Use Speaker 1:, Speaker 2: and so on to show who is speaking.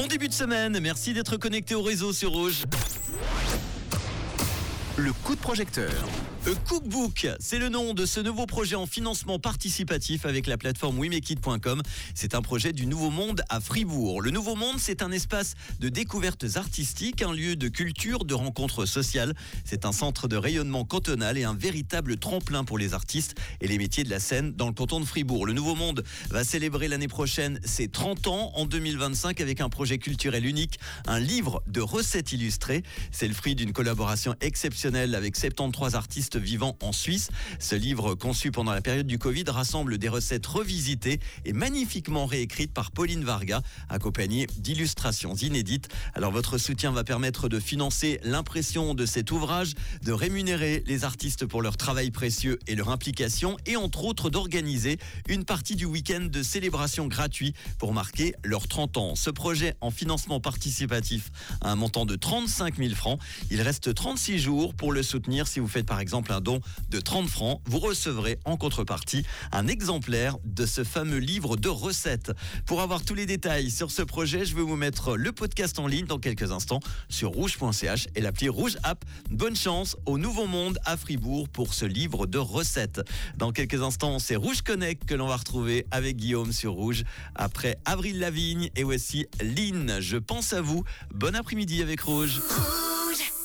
Speaker 1: Bon début de semaine, merci d'être connecté au réseau sur Rouge.
Speaker 2: Le coup de projecteur.
Speaker 1: Cookbook, c'est le nom de ce nouveau projet en financement participatif avec la plateforme wemekit.com. C'est un projet du Nouveau Monde à Fribourg. Le Nouveau Monde, c'est un espace de découvertes artistiques, un lieu de culture, de rencontres sociales. C'est un centre de rayonnement cantonal et un véritable tremplin pour les artistes et les métiers de la scène dans le canton de Fribourg. Le Nouveau Monde va célébrer l'année prochaine ses 30 ans en 2025 avec un projet culturel unique, un livre de recettes illustrées. C'est le fruit d'une collaboration exceptionnelle avec 73 artistes vivant en Suisse. Ce livre, conçu pendant la période du Covid, rassemble des recettes revisitées et magnifiquement réécrites par Pauline Varga, accompagnées d'illustrations inédites. Alors votre soutien va permettre de financer l'impression de cet ouvrage, de rémunérer les artistes pour leur travail précieux et leur implication, et entre autres d'organiser une partie du week-end de célébration gratuit pour marquer leurs 30 ans. Ce projet en financement participatif a un montant de 35 000 francs. Il reste 36 jours pour le soutenir. Si vous faites par exemple un don de 30 francs, vous recevrez en contrepartie un exemplaire de ce fameux livre de recettes. Pour avoir tous les détails sur ce projet, je vais vous mettre le podcast en ligne dans quelques instants sur rouge.ch et l'appli Rouge App. Bonne chance au Nouveau Monde à Fribourg pour ce livre de recettes. Dans quelques instants, c'est Rouge Connect que l'on va retrouver avec Guillaume sur Rouge. Après Avril Lavigne et voici Lynn, je pense à vous. Bon après-midi avec Rouge.